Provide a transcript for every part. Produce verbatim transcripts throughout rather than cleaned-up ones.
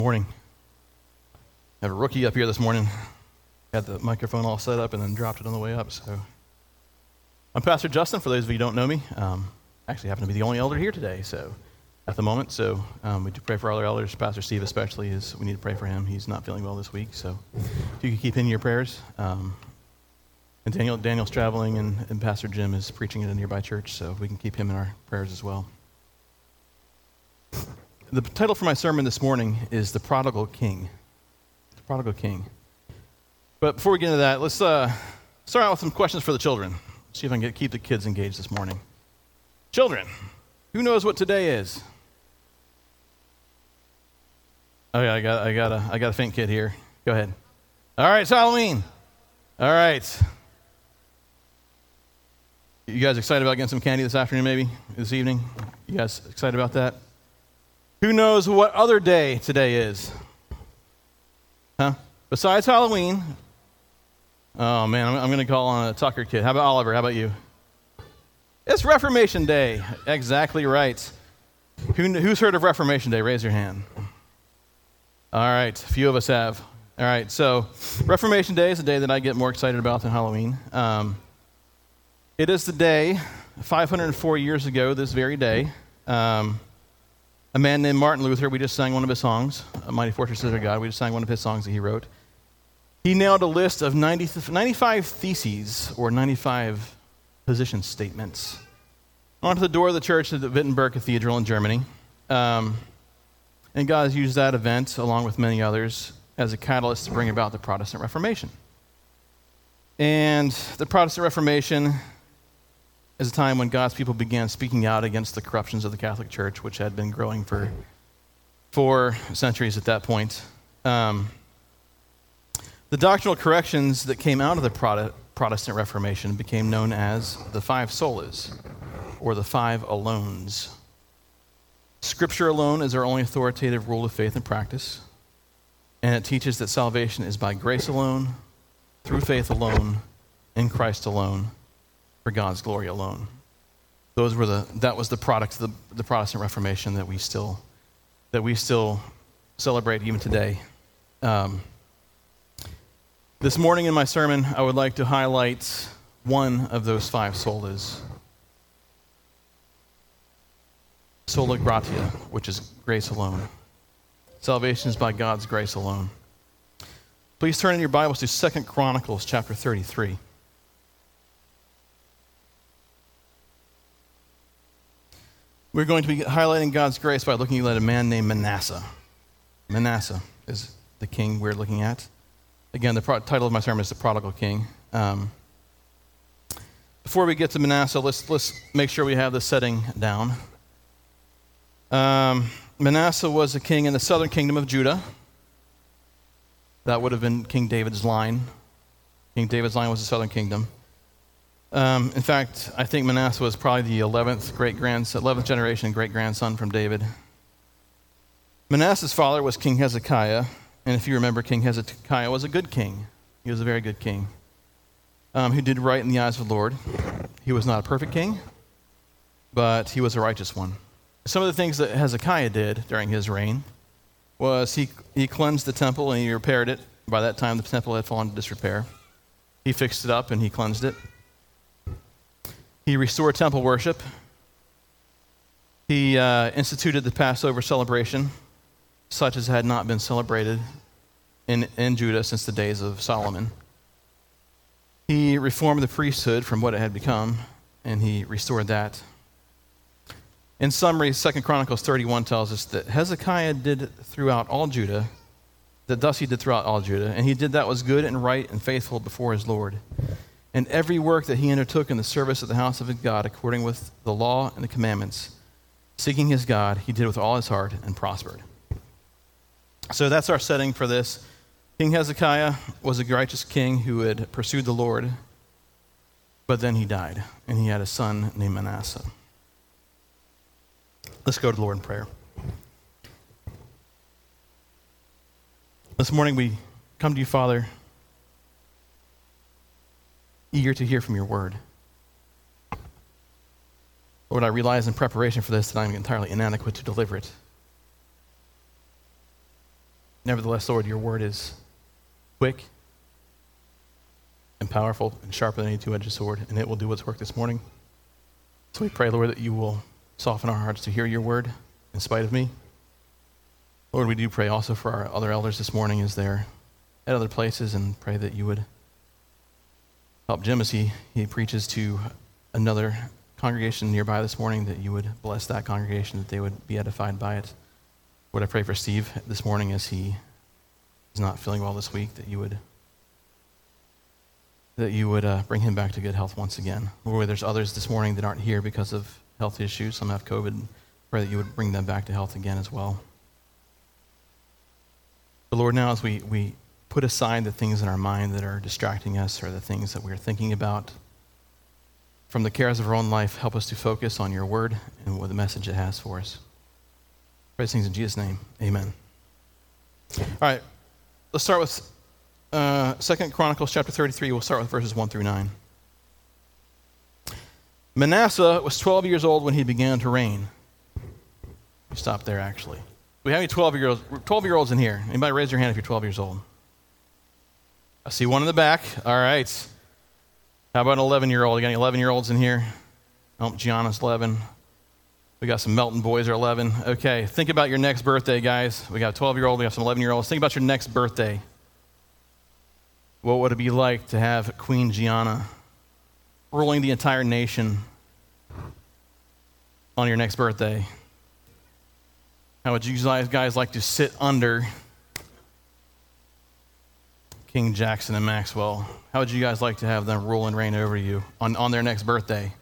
Morning. I have a rookie up here this morning. Had the microphone all set up and then dropped it on the way up. So, I'm Pastor Justin. For those of you who don't know me, um, actually happen to be the only elder here today. So, at the moment, so um, we do pray for our other elders. Pastor Steve especially is. We need to pray for him. He's not feeling well this week. So, if you could keep in your prayers. Um, and Daniel, Daniel's traveling, and, and Pastor Jim is preaching at a nearby church. So, we can keep him in our prayers as well. The title for my sermon this morning is The Prodigal King. The Prodigal King. But before we get into that, let's uh, start out with some questions for the children. See if I can get, keep the kids engaged this morning. Children, who knows what today is? Oh yeah, I got, I got a, I got a faint kid here. Go ahead. All right, it's Halloween. All right. You guys excited about getting some candy this afternoon, maybe this evening? You guys excited about that? Who knows what other day today is? Huh? Besides Halloween? Oh, man, I'm, I'm going to call on a Tucker kid. How about Oliver? How about you? It's Reformation Day. Exactly right. Who, who's heard of Reformation Day? Raise your hand. All right, a few of us have. All right, so Reformation Day is a day that I get more excited about than Halloween. Um, it is the day, five hundred four years ago, this very day, um, a man named Martin Luther, we just sang one of his songs, A Mighty Fortress is Our God. We just sang one of his songs that he wrote. He nailed a list of ninety, ninety-five theses, or ninety-five position statements, onto the door of the church at the Wittenberg Cathedral in Germany. Um, and God has used that event, along with many others, as a catalyst to bring about the Protestant Reformation. And the Protestant Reformation is a time when God's people began speaking out against the corruptions of the Catholic Church, which had been growing for four centuries at that point. Um, the doctrinal corrections that came out of the Protestant Reformation became known as the five solas, or the five alones. Scripture alone is our only authoritative rule of faith and practice, and it teaches that salvation is by grace alone, through faith alone, in Christ alone, for God's glory alone. Those were the that was the product of the, the Protestant Reformation that we still that we still celebrate even today. Um, this morning in my sermon, I would like to highlight one of those five solas, sola gratia, which is grace alone. Salvation is by God's grace alone. Please turn in your Bibles to Second Chronicles chapter thirty-three. We're going to be highlighting God's grace by looking at a man named Manasseh. Manasseh is the king we're looking at. Again, the pro- title of my sermon is The Prodigal King. Um, before we get to Manasseh, let's let's make sure we have the setting down. Um, Manasseh was a king in the southern kingdom of Judah. That would have been King David's line. King David's line was the southern kingdom. Um, in fact, I think Manasseh was probably the eleventh great-grandson, eleventh generation great-grandson from David. Manasseh's father was King Hezekiah, and if you remember, King Hezekiah was a good king. He was a very good king, um, who did right in the eyes of the Lord. He was not a perfect king, but he was a righteous one. Some of the things that Hezekiah did during his reign was he, he cleansed the temple and he repaired it. By that time, the temple had fallen into disrepair. He fixed it up and he cleansed it. He restored temple worship. He uh, instituted the Passover celebration, such as had not been celebrated in, in Judah since the days of Solomon. He reformed the priesthood from what it had become, and he restored that. In summary, Second Chronicles thirty-one tells us that Hezekiah did throughout all Judah, that thus he did throughout all Judah, and he did that was good and right and faithful before his Lord. And every work that he undertook in the service of the house of his God, according with the law and the commandments, seeking his God, he did with all his heart and prospered. So that's our setting for this. King Hezekiah was a righteous king who had pursued the Lord, but then he died, and he had a son named Manasseh. Let's go to the Lord in prayer. This morning we come to you, Father, eager to hear from your word. Lord, I realize in preparation for this that I'm entirely inadequate to deliver it. Nevertheless, Lord, your word is quick and powerful and sharper than any two-edged sword, and it will do its work this morning. So we pray, Lord, that you will soften our hearts to hear your word in spite of me. Lord, we do pray also for our other elders this morning as they're at other places, and pray that you would help Jim as he, he preaches to another congregation nearby this morning, that you would bless that congregation, that they would be edified by it. Lord, I pray for Steve this morning as he is not feeling well this week, that you would that you would uh, bring him back to good health once again. Lord, there's others this morning that aren't here because of health issues. Some have COVID. Pray that you would bring them back to health again as well. But Lord, now as we, we put aside the things in our mind that are distracting us, or the things that we're thinking about from the cares of our own life, help us to focus on your word and what the message it has for us. Pray these things in Jesus' name. Amen. All right, let's start with uh, Second Chronicles chapter thirty-three. We'll start with verses one through nine. Manasseh was twelve years old when he began to reign. We stop there, actually. We have any twelve-year-olds twelve-year-olds in here? Anybody raise your hand if you're twelve years old? I see one in the back. All right. How about an eleven-year-old? You got any eleven-year-olds in here? Oh, Gianna's eleven. We got some Melton boys are eleven. Okay, think about your next birthday, guys. We got a twelve-year-old, we have some eleven-year-olds. Think about your next birthday. What would it be like to have Queen Gianna ruling the entire nation on your next birthday? How would you guys like to sit under King Jackson and Maxwell? How would you guys like to have them rule and reign over you on, on their next birthday?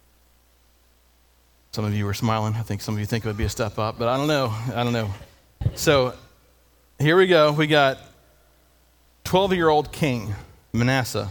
Some of you are smiling. I think some of you think it would be a step up, but I don't know. I don't know. So here we go. We got twelve-year-old King Manasseh.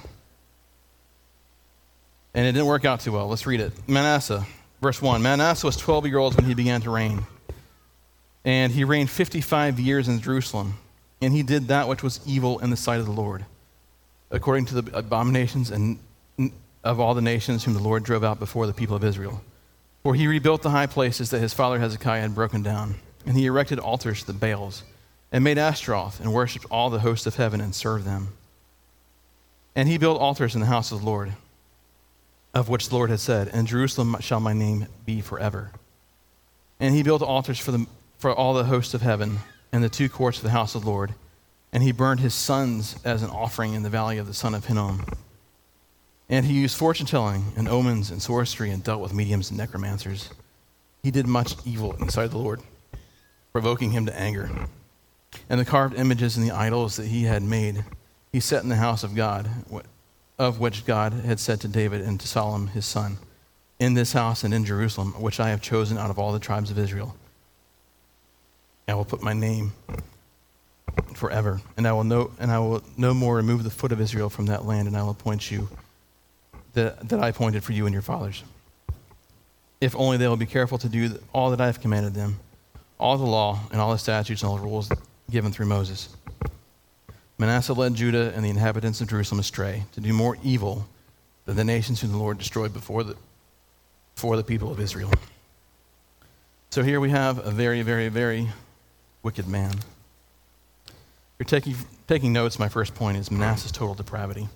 And it didn't work out too well. Let's read it. Manasseh, verse one. Manasseh was twelve years old when he began to reign. And he reigned fifty-five years in Jerusalem. And he did that which was evil in the sight of the Lord, according to the abominations and of all the nations whom the Lord drove out before the people of Israel. For he rebuilt the high places that his father Hezekiah had broken down. And he erected altars to the Baals, and made Ashtaroth, and worshipped all the hosts of heaven, and served them. And he built altars in the house of the Lord, of which the Lord had said, In Jerusalem shall my name be forever. And he built altars for, the, for all the hosts of heaven, and the two courts of the house of the Lord. And he burned his sons as an offering in the valley of the son of Hinnom. And he used fortune-telling and omens and sorcery, and dealt with mediums and necromancers. He did much evil in the sight of the Lord, provoking him to anger. And the carved images and the idols that he had made, he set in the house of God, of which God had said to David and to Solomon his son, In this house and in Jerusalem, which I have chosen out of all the tribes of Israel, I will put my name forever, and I will no, and I will no more remove the foot of Israel from that land, and I will appoint you that, that I appointed for you and your fathers. If only they will be careful to do all that I have commanded them, all the law and all the statutes and all the rules given through Moses. Manasseh led Judah and the inhabitants of Jerusalem astray, to do more evil than the nations whom the Lord destroyed before the, before the people of Israel. So here we have a very, very, very wicked man. If you're taking, taking notes, my first point is Manasseh's total depravity.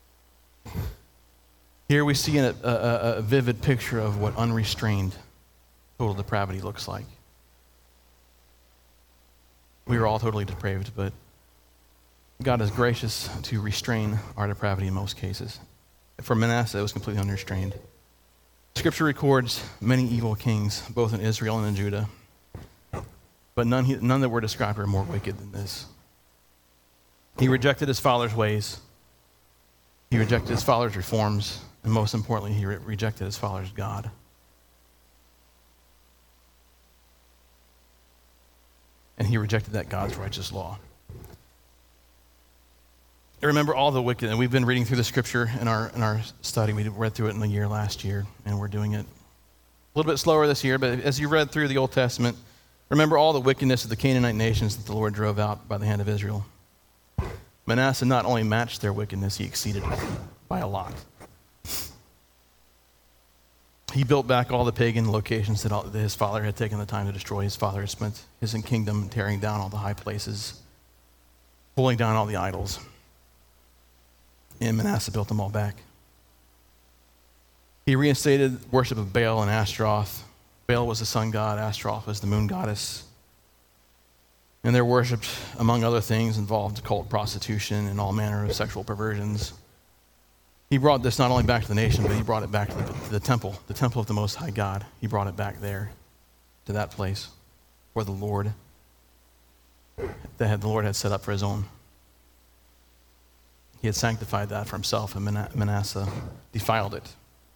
Here we see a, a, a vivid picture of what unrestrained total depravity looks like. We are all totally depraved, but God is gracious to restrain our depravity in most cases. For Manasseh, it was completely unrestrained. Scripture records many evil kings, both in Israel and in Judah, but none, none that were described are more wicked than this. He rejected his father's ways. He rejected his father's reforms. And most importantly, he re- rejected his father's God. And he rejected that God's righteous law. I remember all the wicked, and we've been reading through the scripture in our in our study. We read through it in the year last year, and we're doing it a little bit slower this year. But as you read through the Old Testament, remember all the wickedness of the Canaanite nations that the Lord drove out by the hand of Israel. Manasseh not only matched their wickedness, he exceeded it by a lot. He built back all the pagan locations that, all, that his father had taken the time to destroy. His father had spent his kingdom tearing down all the high places pulling down all the idols. And Manasseh built them all back. He reinstated worship of Baal and Ashtaroth. Baal was the sun god, Ashtaroth was the moon goddess. And their worship, among other things, involved cult prostitution and all manner of sexual perversions. He brought this not only back to the nation, but he brought it back to the, to the temple, the temple of the Most High God. He brought it back there, to that place where the Lord, that had, the Lord had set up for his own. He had sanctified that for himself, and Manasseh defiled it.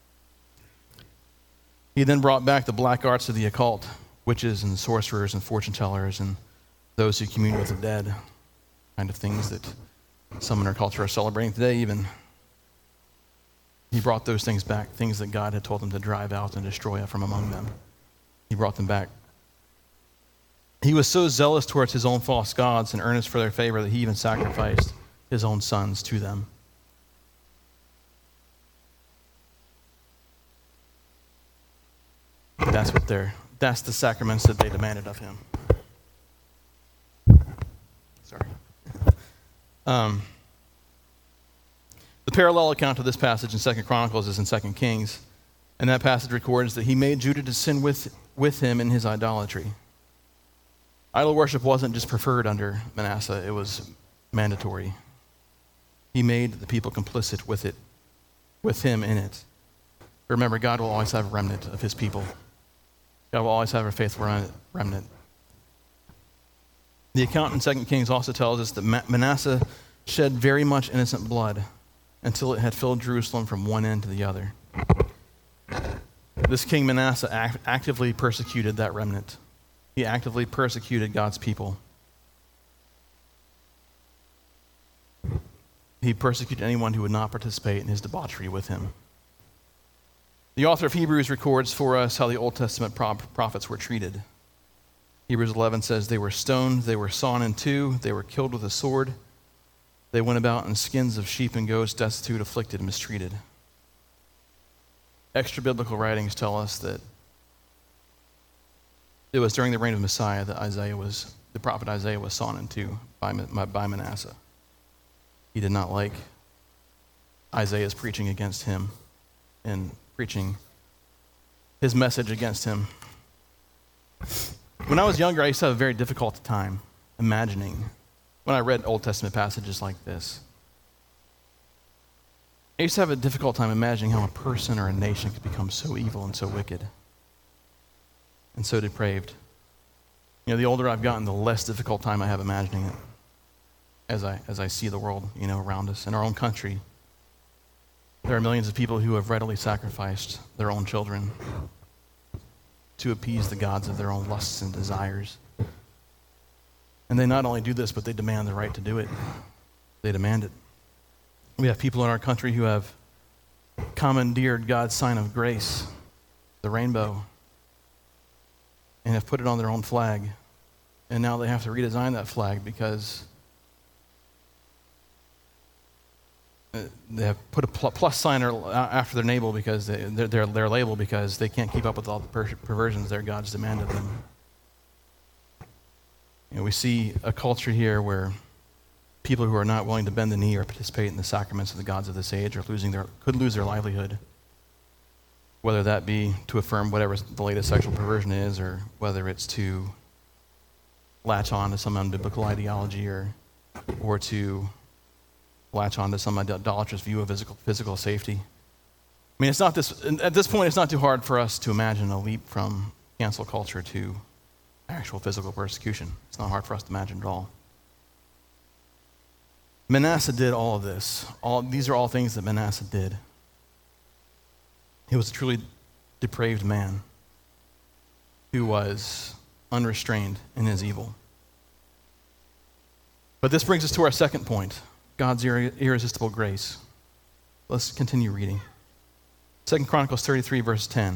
He then brought back the black arts of the occult, witches and sorcerers and fortune tellers and those who commune with the dead, kind of things that some in our culture are celebrating today even. He brought those things back, things that God had told him to drive out and destroy from among them. He brought them back. He was so zealous towards his own false gods and earnest for their favor that he even sacrificed his own sons to them. That's what they're, that's the sacraments that they demanded of him. Sorry. Um, the parallel account of this passage in Second Chronicles is in Second Kings, and that passage records that he made Judah to sin with, with him in his idolatry. Idol worship wasn't just preferred under Manasseh, it was mandatory. He made the people complicit with it, with him in it. Remember, God will always have a remnant of his people. God will always have a faithful remnant. The account in Second Kings also tells us that Manasseh shed very much innocent blood until it had filled Jerusalem from one end to the other. This king Manasseh act- actively persecuted that remnant. He actively persecuted God's people. He persecuted anyone who would not participate in his debauchery with him. The author of Hebrews records for us how the Old Testament prophets were treated. Hebrews eleven says, they were stoned, they were sawn in two, they were killed with a sword. They went about in skins of sheep and goats, destitute, afflicted, and mistreated. Extra biblical writings tell us that it was during the reign of Messiah that Isaiah was, the prophet Isaiah was sawn in two by, by Manasseh. He did not like Isaiah's preaching against him and preaching his message against him. When I was younger, I used to have a very difficult time imagining when I read Old Testament passages like this. I used to have a difficult time imagining how a person or a nation could become so evil and so wicked and so depraved. You know, the older I've gotten, the less difficult time I have imagining it as I as I see the world, you know, around us. In our own country, there are millions of people who have readily sacrificed their own children to appease the gods of their own lusts and desires. And they not only do this, but they demand the right to do it. They demand it. We have people in our country who have commandeered God's sign of grace, the rainbow, and have put it on their own flag. And now they have to redesign that flag because they have put a plus sign after their label because they, their, their, their label because they can't keep up with all the per- perversions their gods demand of them. You know, we see a culture here where people who are not willing to bend the knee or participate in the sacraments of the gods of this age are losing their could lose their livelihood, whether that be to affirm whatever the latest sexual perversion is, or whether it's to latch on to some unbiblical ideology, or or to latch on to some idolatrous view of physical physical safety. I mean, it's not this at this point. It's not too hard for us to imagine a leap from cancel culture to actual physical persecution. It's not hard for us to imagine at all. Manasseh did all of this. All these are all things that Manasseh did. He was a truly depraved man who was unrestrained in his evil. But this brings us to our second point, God's ir- irresistible grace. Let's continue reading. Second Chronicles thirty-three, verse ten.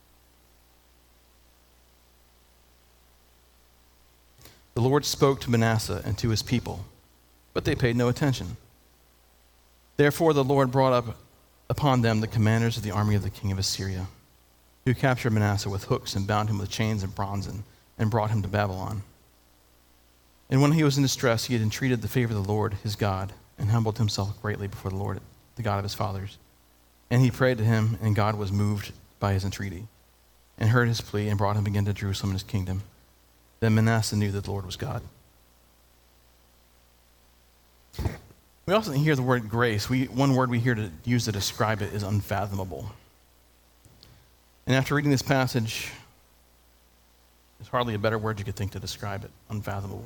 The Lord spoke to Manasseh and to his people, but they paid no attention. Therefore the Lord brought up upon them the commanders of the army of the king of Assyria, who captured Manasseh with hooks and bound him with chains and bronze and, and brought him to Babylon. And when he was in distress, he had entreated the favor of the Lord his God, and humbled himself greatly before the Lord, the God of his fathers. And he prayed to him, and God was moved by his entreaty, and heard his plea, and brought him again to Jerusalem and his kingdom. Then Manasseh knew that the Lord was God. We also hear the word grace. We, one word we hear to use to describe it is unfathomable. And after reading this passage, there's hardly a better word you could think to describe it, unfathomable.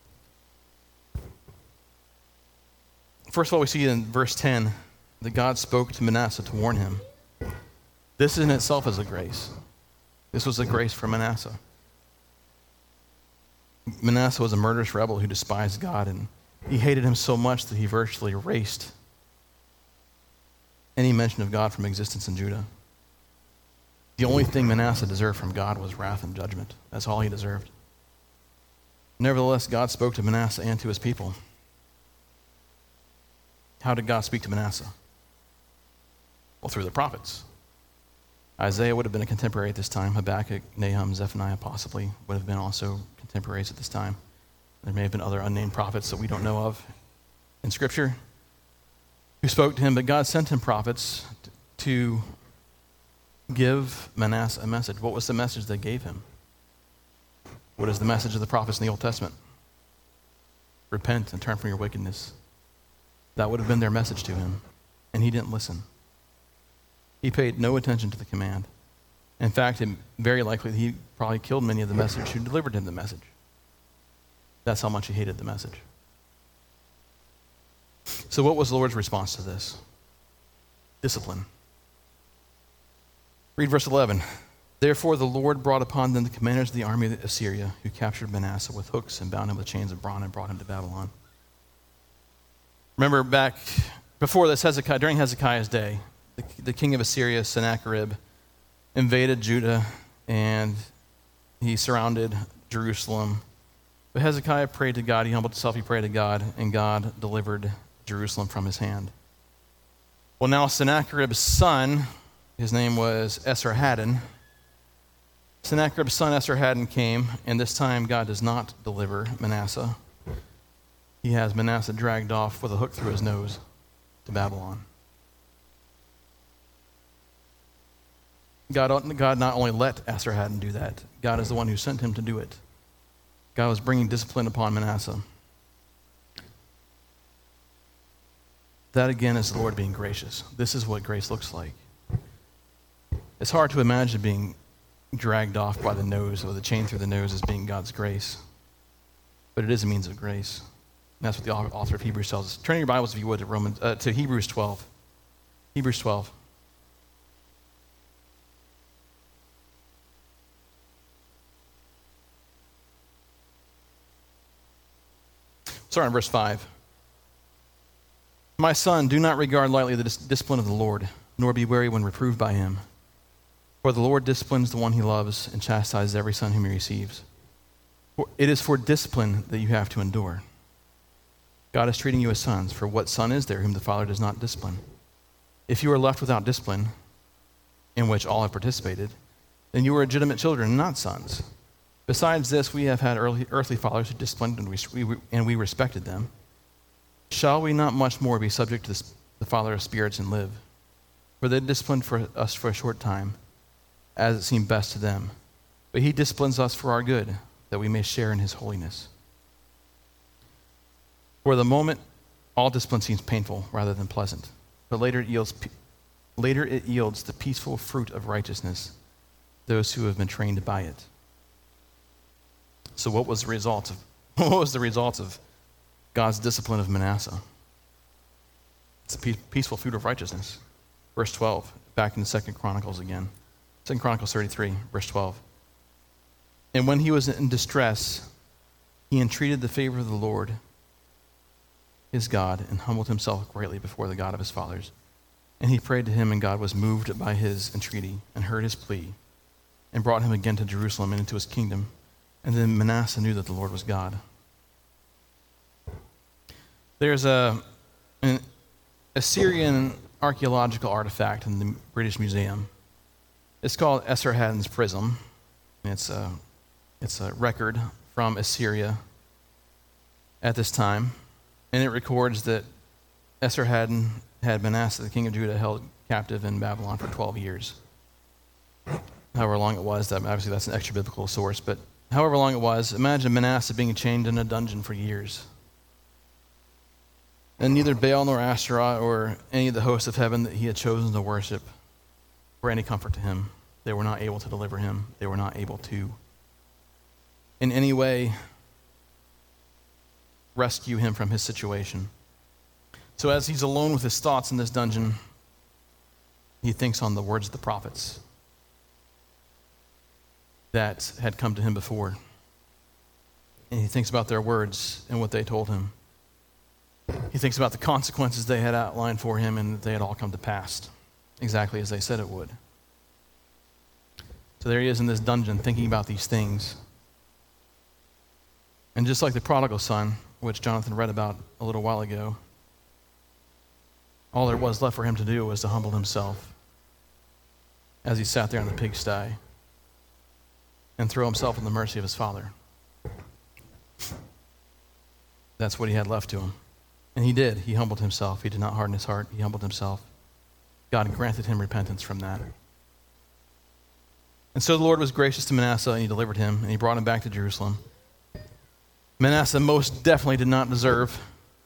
First of all, we see in verse ten that God spoke to Manasseh to warn him. This in itself is a grace. This was a grace for Manasseh. Manasseh was a murderous rebel who despised God, and he hated him so much that he virtually erased any mention of God from existence in Judah. The only thing Manasseh deserved from God was wrath and judgment. That's all he deserved. Nevertheless, God spoke to Manasseh and to his people. How did God speak to Manasseh? Well, through the prophets. Isaiah would have been a contemporary at this time. Habakkuk, Nahum, Zephaniah possibly would have been also contemporaries at this time. There may have been other unnamed prophets that we don't know of in Scripture who spoke to him, but God sent him prophets to give Manasseh a message. What was the message they gave him? What is the message of the prophets in the Old Testament? Repent and turn from your wickedness. That would have been their message to him, and he didn't listen. He paid no attention to the command. In fact, it, very likely he probably killed many of the messengers who delivered him the message. That's how much he hated the message. So what was the Lord's response to this? Discipline. Read verse eleven. Therefore the Lord brought upon them the commanders of the army of Assyria, who captured Manasseh with hooks and bound him with chains of bronze and brought him to Babylon. Remember back before this, Hezekiah, during Hezekiah's day, the, the king of Assyria, Sennacherib, invaded Judah and he surrounded Jerusalem. But Hezekiah prayed to God, he humbled himself, he prayed to God, and God delivered Jerusalem from his hand. Well, now Sennacherib's son, his name was Esarhaddon. Sennacherib's son Esarhaddon came, and this time God does not deliver Manasseh. He has Manasseh dragged off with a hook through his nose to Babylon. God, God not only let Esarhaddon do that, God is the one who sent him to do it. God was bringing discipline upon Manasseh. That again is the Lord being gracious. This is what grace looks like. It's hard to imagine being dragged off by the nose or the chain through the nose as being God's grace. But it is a means of grace. And that's what the author of Hebrews tells us. Turn your Bibles, if you would, to Romans uh, to Hebrews twelve. Hebrews twelve. Sorry, in verse five. My son, do not regard lightly the dis- discipline of the Lord, nor be weary when reproved by him. For the Lord disciplines the one he loves and chastises every son whom he receives. For it is for discipline that you have to endure. God is treating you as sons, for what son is there whom the Father does not discipline? If you are left without discipline, in which all have participated, then you are legitimate children and not sons. Besides this, we have had early, earthly fathers who disciplined, and we, we, and we respected them. Shall we not much more be subject to this, the Father of spirits and live? For they disciplined for us for a short time, as it seemed best to them. But he disciplines us for our good, that we may share in his holiness. For the moment, all discipline seems painful rather than pleasant, but later it yields, later it yields the peaceful fruit of righteousness, those who have been trained by it. So what was the result of what was the result of God's discipline of Manasseh? It's a peaceful fruit of righteousness. Verse twelve, back in the Second Chronicles again. Second Chronicles thirty-three, verse twelve. And when he was in distress, he entreated the favor of the Lord, his God, and humbled himself greatly before the God of his fathers. And he prayed to him, and God was moved by his entreaty and heard his plea and brought him again to Jerusalem and into his kingdom. And then Manasseh knew that the Lord was God. There's a, an Assyrian archaeological artifact in the British Museum. It's called Esarhaddon's Prism. It's a, it's a record from Assyria at this time, and it records that Esarhaddon had Manasseh, the king of Judah, held captive in Babylon for twelve years. However long it was, that obviously that's an extra biblical source, but however long it was, imagine Manasseh being chained in a dungeon for years. And neither Baal nor Asherah or any of the hosts of heaven that he had chosen to worship were any comfort to him. They were not able to deliver him. They were not able to, in any way, rescue him from his situation. So as he's alone with his thoughts in this dungeon, he thinks on the words of the prophets that had come to him before. And he thinks about their words and what they told him. He thinks about the consequences they had outlined for him and that they had all come to pass, exactly as they said it would. So there he is in this dungeon thinking about these things. And just like the prodigal son, which Jonathan read about a little while ago, all there was left for him to do was to humble himself as he sat there in the pigsty and throw himself in the mercy of his father. That's what he had left to him. And he did. He humbled himself. He did not harden his heart. He humbled himself. God granted him repentance from that. And so the Lord was gracious to Manasseh, and he delivered him, and he brought him back to Jerusalem. Manasseh most definitely did not deserve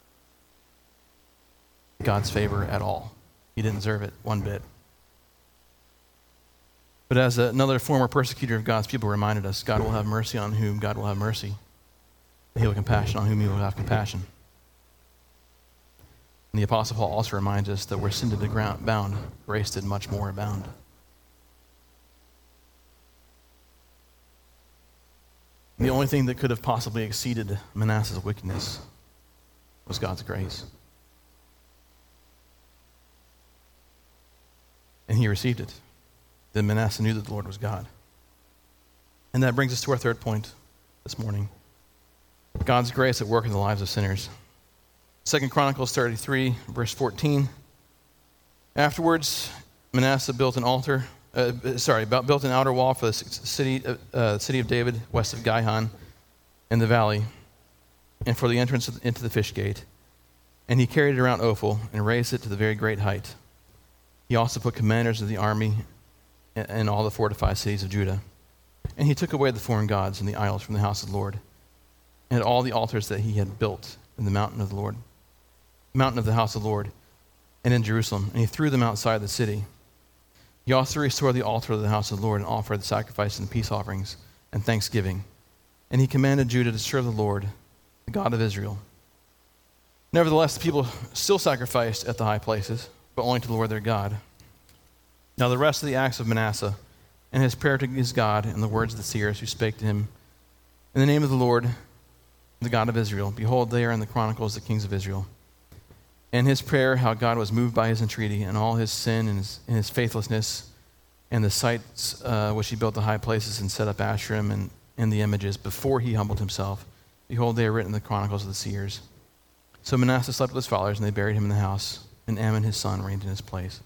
God's favor at all. He didn't deserve it one bit. But as another former persecutor of God's people reminded us, God will have mercy on whom God will have mercy. He will have compassion on whom he will have compassion. And the Apostle Paul also reminds us that where sin did abound, grace did much more abound. The only thing that could have possibly exceeded Manasseh's wickedness was God's grace. And he received it. Then Manasseh knew that the Lord was God. And that brings us to our third point this morning. God's grace at work in the lives of sinners. Second Chronicles thirty-three, verse fourteen. Afterwards, Manasseh built an altar, uh, sorry, built an outer wall for the city, uh, city of David, west of Gihon, in the valley, and for the entrance into the fish gate. And he carried it around Ophel and raised it to the very great height. He also put commanders of the army in all the fortified cities of Judah. And he took away the foreign gods and the idols from the house of the Lord, and all the altars that he had built in the mountain of the Lord, mountain of the house of the Lord, and in Jerusalem, and he threw them outside the city. He also restored the altar of the house of the Lord and offered the sacrifices and peace offerings and thanksgiving. And he commanded Judah to serve the Lord, the God of Israel. Nevertheless, the people still sacrificed at the high places, but only to the Lord their God. Now the rest of the acts of Manasseh, and his prayer to his God, and the words of the seers who spake to him, in the name of the Lord, the God of Israel, behold, they are in the Chronicles of the kings of Israel. And his prayer, how God was moved by his entreaty, and all his sin and his, and his faithlessness, and the sites uh, which he built the high places and set up Asherim and, and the images before he humbled himself. Behold, they are written in the Chronicles of the seers. So Manasseh slept with his fathers, and they buried him in the house, and Amon his son reigned in his place.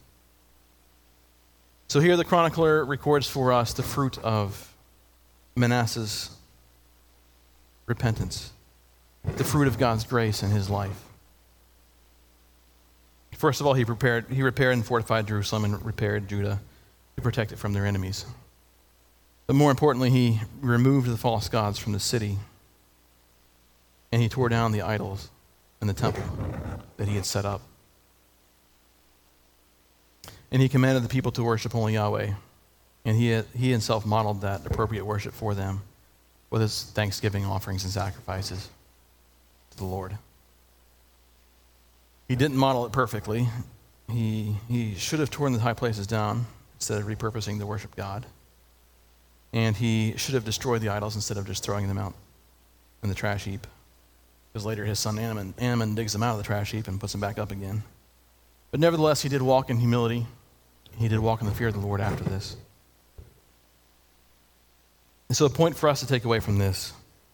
So here the chronicler records for us the fruit of Manasseh's repentance, the fruit of God's grace in his life. First of all, he prepared, he repaired and fortified Jerusalem and repaired Judah to protect it from their enemies. But more importantly, he removed the false gods from the city, and he tore down the idols in the temple that he had set up. And he commanded the people to worship only Yahweh, and he, he himself modeled that appropriate worship for them with his thanksgiving offerings and sacrifices to the Lord. He didn't model it perfectly. He, he should have torn the high places down instead of repurposing to worship God. And he should have destroyed the idols instead of just throwing them out in the trash heap. Because later his son Amon, Amon digs them out of the trash heap and puts them back up again. But nevertheless, he did walk in humility. He did walk in the fear of the Lord after this. And so the point for us to take away from this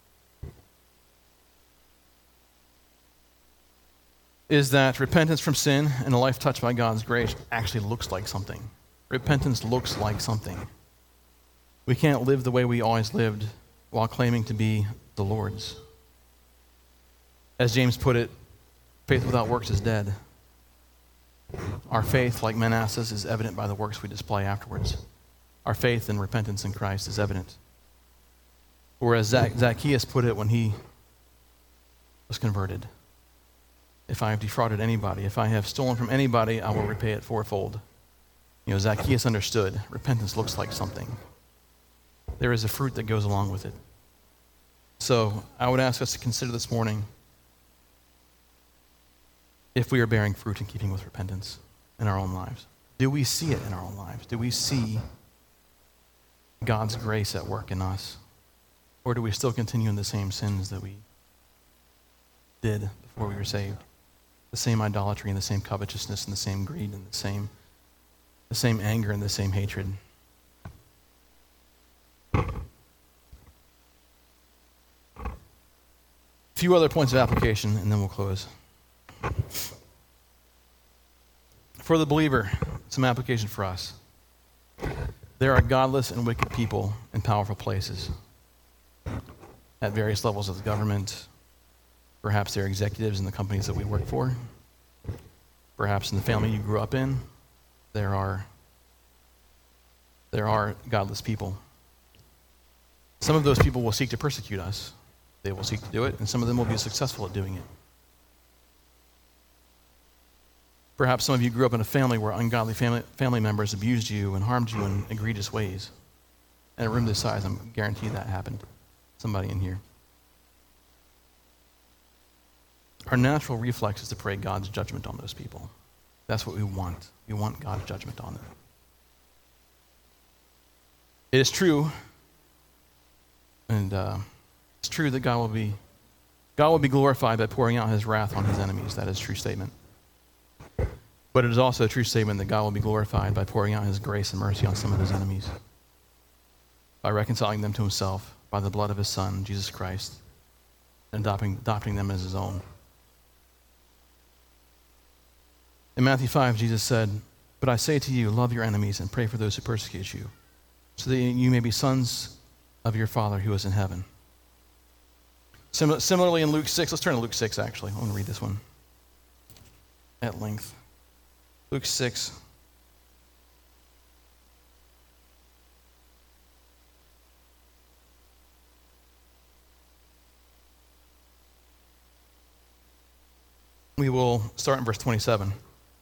is that repentance from sin and a life touched by God's grace actually looks like something. Repentance looks like something. We can't live the way we always lived while claiming to be the Lord's. As James put it, faith without works is dead. Our faith, like Manasseh's, is evident by the works we display afterwards. Our faith and repentance in Christ is evident. Or as Zac- Zacchaeus put it when he was converted, if I have defrauded anybody, if I have stolen from anybody, I will repay it fourfold. You know, Zacchaeus understood repentance looks like something. There is a fruit that goes along with it. So I would ask us to consider this morning if we are bearing fruit in keeping with repentance in our own lives. Do we see it in our own lives? Do we see God's grace at work in us? Or do we still continue in the same sins that we did before we were saved? The same idolatry and the same covetousness and the same greed and the same, the same anger and the same hatred. A few other points of application and then we'll close. For the believer, some application for us. There are godless and wicked people in powerful places at various levels of the government. Perhaps they're executives in the companies that we work for. Perhaps in the family you grew up in, there are, there are godless people. Some of those people will seek to persecute us. They will seek to do it, and some of them will be successful at doing it. Perhaps some of you grew up in a family where ungodly family, family members abused you and harmed you in egregious ways. In a room this size, I'm guaranteed that happened. Somebody in here. Our natural reflex is to pray God's judgment on those people. That's what we want. We want God's judgment on them. It is true, and uh, it's true that God will be God will be glorified by pouring out his wrath on his enemies. That is a true statement. But it is also a true statement that God will be glorified by pouring out his grace and mercy on some of his enemies, by reconciling them to himself by the blood of his Son, Jesus Christ, and adopting, adopting them as his own. In Matthew five, Jesus said, "But I say to you, love your enemies and pray for those who persecute you, so that you may be sons of your Father who is in heaven." Sim- similarly in Luke six, let's turn to Luke six actually. I want to read this one at length. Luke six. We will start in verse twenty-seven.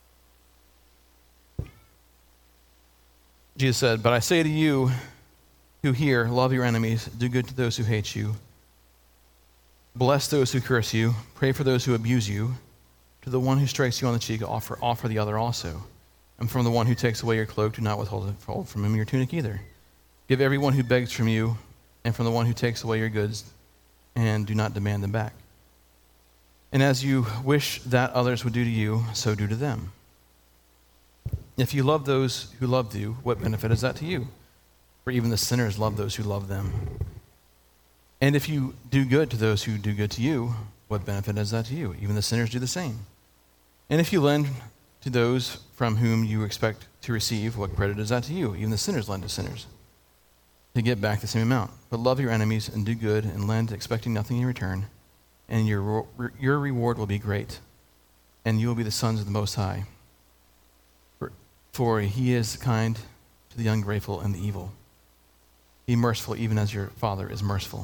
Jesus said, "But I say to you who hear, love your enemies, do good to those who hate you, bless those who curse you, pray for those who abuse you. To the one who strikes you on the cheek, offer, offer the other also. And from the one who takes away your cloak, do not withhold from him your tunic either. Give everyone who begs from you, and from the one who takes away your goods, and do not demand them back. And as you wish that others would do to you, so do to them. If you love those who love you, what benefit is that to you? For even the sinners love those who love them. And if you do good to those who do good to you, what benefit is that to you? Even the sinners do the same. And if you lend to those from whom you expect to receive, what credit is that to you? Even the sinners lend to sinners to get back the same amount. But love your enemies and do good and lend, expecting nothing in return, and your your reward will be great, and you will be the sons of the Most High. For, for he is kind to the ungrateful and the evil. Be merciful even as your Father is merciful.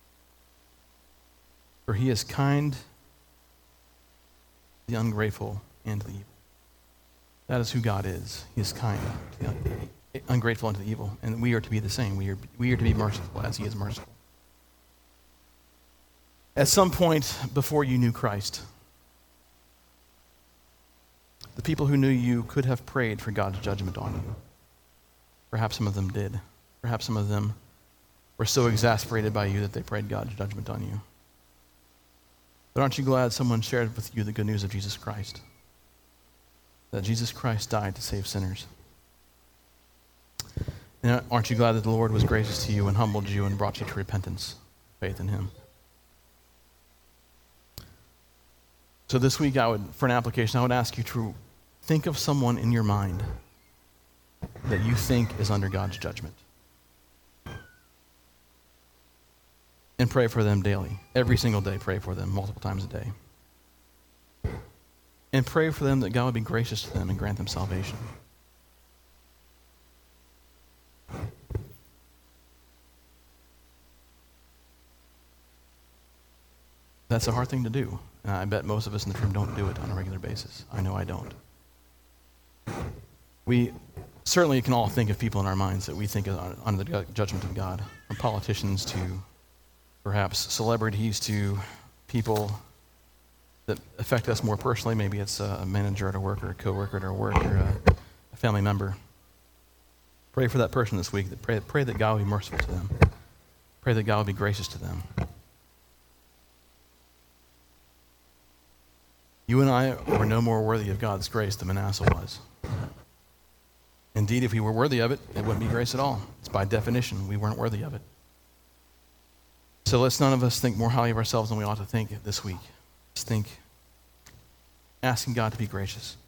For he is kind to the ungrateful and to the evil. That is who God is. He is kind to the un- ungrateful and to the evil. And we are to be the same. We are, we are to be merciful as he is merciful. At some point before you knew Christ, the people who knew you could have prayed for God's judgment on you. Perhaps some of them did. Perhaps some of them were so exasperated by you that they prayed God's judgment on you. But aren't you glad someone shared with you the good news of Jesus Christ? That Jesus Christ died to save sinners. And aren't you glad that the Lord was gracious to you and humbled you and brought you to repentance, faith in him? So this week, I would, for an application, I would ask you to think of someone in your mind that you think is under God's judgment. and pray for them daily. Every single day, pray for them multiple times a day. And pray for them that God would be gracious to them and grant them salvation. That's a hard thing to do. And I bet most of us in the room don't do it on a regular basis. I know I don't. We certainly can all think of people in our minds that we think are under the judgment of God, from politicians to perhaps celebrities to people that affect us more personally. Maybe it's a manager at a work or a coworker at our work or a, a family member. Pray for that person this week. Pray, pray that God will be merciful to them. Pray that God will be gracious to them. You and I were no more worthy of God's grace than Manasseh was. Indeed, if we were worthy of it, it wouldn't be grace at all. It's by definition, we weren't worthy of it. So let's none of us think more highly of ourselves than we ought to think this week. Let's think, asking God to be gracious.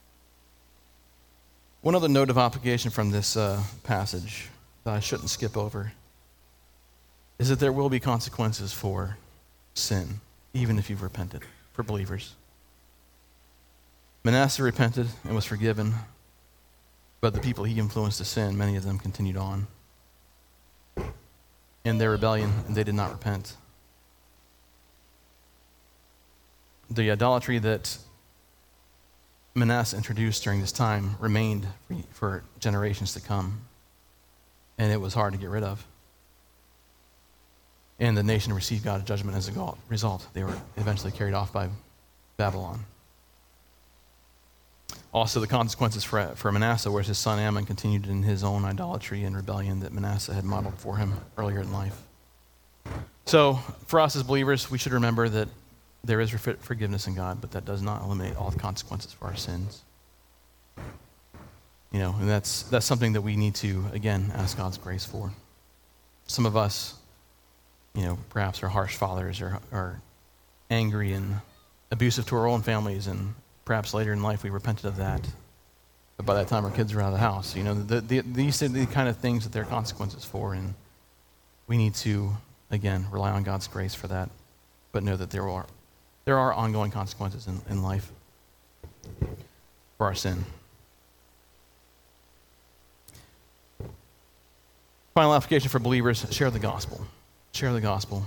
One other note of application from this uh, passage that I shouldn't skip over is that there will be consequences for sin, even if you've repented, for believers. Manasseh repented and was forgiven, but the people he influenced to sin, many of them continued on in their rebellion, and they did not repent. The idolatry that Manasseh introduced during this time remained for generations to come, and it was hard to get rid of. And the nation received God's judgment as a result. They were eventually carried off by Babylon. Also, the consequences for, for Manasseh was his son Ammon continued in his own idolatry and rebellion that Manasseh had modeled for him earlier in life. So, for us as believers, we should remember that there is forgiveness in God, but that does not eliminate all the consequences for our sins. You know, and that's that's something that we need to, again, ask God's grace for. Some of us, you know, perhaps are harsh fathers or are angry and abusive to our own families, and perhaps later in life we repented of that. But by that time our kids are out of the house. You know, the, the, these are the kind of things that there are consequences for, and we need to, again, rely on God's grace for that, but know that there are there are ongoing consequences in, in life for our sin. Final application for believers, share the gospel. Share the gospel.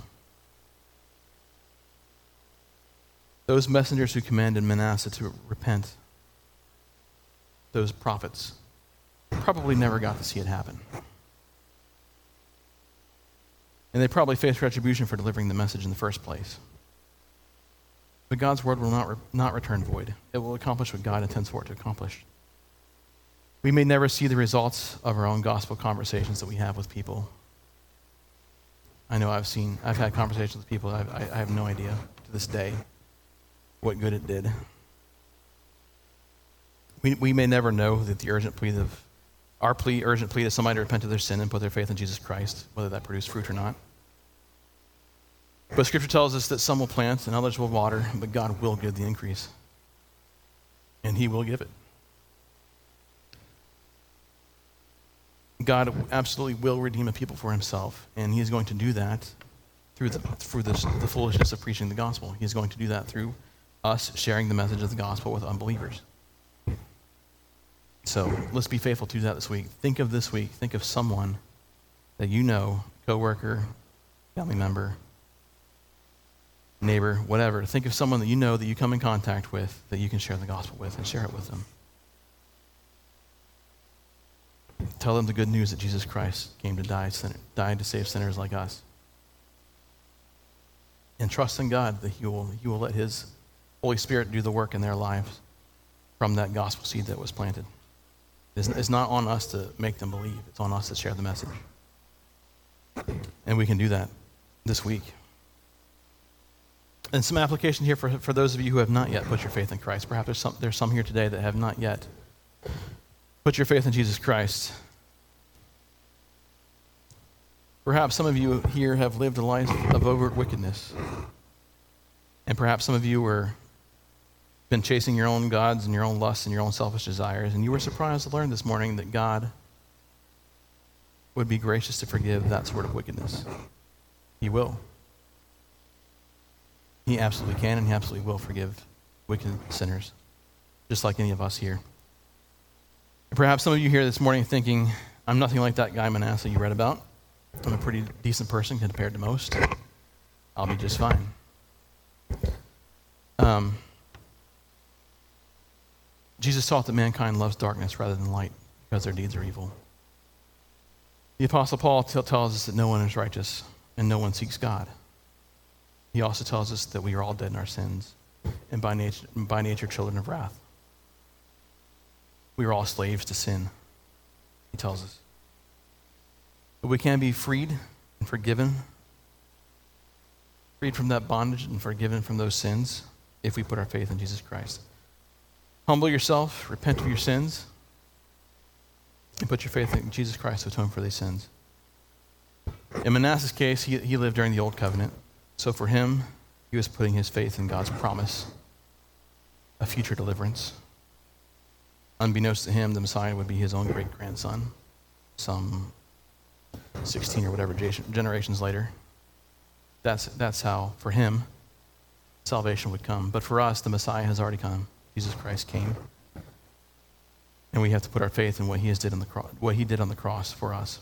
Those messengers who commanded Manasseh to repent, those prophets, probably never got to see it happen. And they probably faced retribution for delivering the message in the first place. But God's word will not, re- not return void. It will accomplish what God intends for it to accomplish. We may never see the results of our own gospel conversations that we have with people. I know I've seen, I've had conversations with people, I've, I, I have no idea to this day what good it did. We, we may never know that the urgent plea of, our plea, urgent plea to somebody to repent of their sin and put their faith in Jesus Christ, whether that produced fruit or not. But Scripture tells us that some will plant and others will water, but God will give the increase. And He will give it. God absolutely will redeem a people for Himself, and He is going to do that through the through this, the foolishness of preaching the gospel. He is going to do that through us sharing the message of the gospel with unbelievers. So let's be faithful to that this week. Think of this week. Think of someone that you know, coworker, family member, neighbor, whatever. Think of someone that you know that you come in contact with that you can share the gospel with and share it with them. Tell them the good news that Jesus Christ came to die, died to save sinners like us. And trust in God that He will, He will let His Holy Spirit do the work in their lives from that gospel seed that was planted. It's not on us to make them believe. It's on us to share the message. And we can do that this week. And some application here for, for those of you who have not yet put your faith in Christ. Perhaps there's some, there's some here today that have not yet put your faith in Jesus Christ. Perhaps some of you here have lived a life of overt wickedness. And perhaps some of you were been chasing your own gods and your own lusts and your own selfish desires, and you were surprised to learn this morning that God would be gracious to forgive that sort of wickedness. He will. He absolutely can and he absolutely will forgive wicked sinners, just like any of us here. And perhaps some of you here this morning thinking, I'm nothing like that guy Manasseh you read about. I'm a pretty decent person compared to most. I'll be just fine. Um, Jesus taught that mankind loves darkness rather than light because their deeds are evil. The Apostle Paul t- tells us that no one is righteous and no one seeks God. He also tells us that we are all dead in our sins and by nature, by nature children of wrath. We are all slaves to sin, he tells us. But we can be freed and forgiven, freed from that bondage and forgiven from those sins if we put our faith in Jesus Christ. Humble yourself, repent of your sins, and put your faith in Jesus Christ to atone for these sins. In Manasseh's case, he, he lived during the Old Covenant. So for him, he was putting his faith in God's promise of future deliverance. Unbeknownst to him, the Messiah would be his own great-grandson, some sixteen or whatever generations later. That's, that's how, for him, salvation would come. But for us, the Messiah has already come. Jesus Christ came. And we have to put our faith in what he has did on the cross, what he did on the cross for us.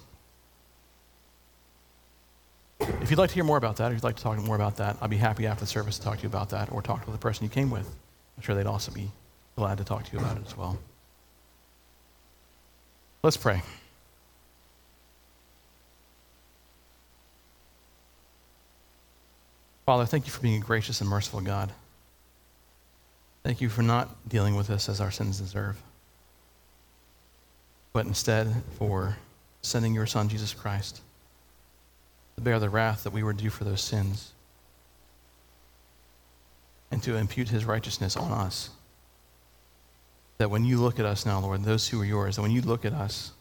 If you'd like to hear more about that, or you'd like to talk more about that, I'd be happy after the service to talk to you about that, or talk to the person you came with. I'm sure they'd also be glad to talk to you about it as well. Let's pray. Father, thank you for being a gracious and merciful God. Thank you for not dealing with us as our sins deserve, but instead for sending your Son, Jesus Christ, to bear the wrath that we were due for those sins, and to impute his righteousness on us. That when you look at us now, Lord, those who are yours, that when you look at us,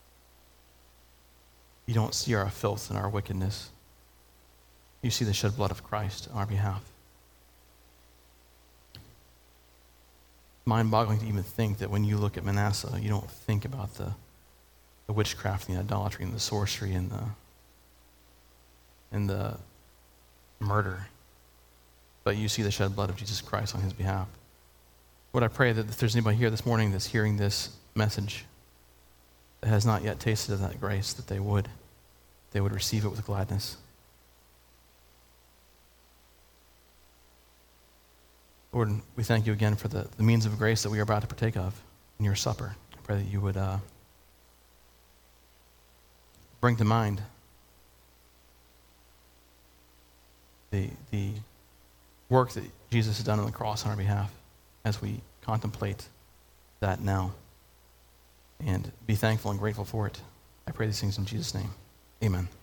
you don't see our filth and our wickedness. You see the shed blood of Christ on our behalf. Mind-boggling to even think that when you look at Manasseh, you don't think about the, the witchcraft and the idolatry and the sorcery and the and the murder, but you see the shed blood of Jesus Christ on his behalf. Lord, I pray that if there's anybody here this morning that's hearing this message that has not yet tasted of that grace, that they would, they would receive it with gladness. Lord, we thank you again for the, the means of grace that we are about to partake of in your supper. I pray that you would uh, bring to mind the, the work that Jesus has done on the cross on our behalf as we contemplate that now, and be thankful and grateful for it. I pray these things in Jesus' name. Amen.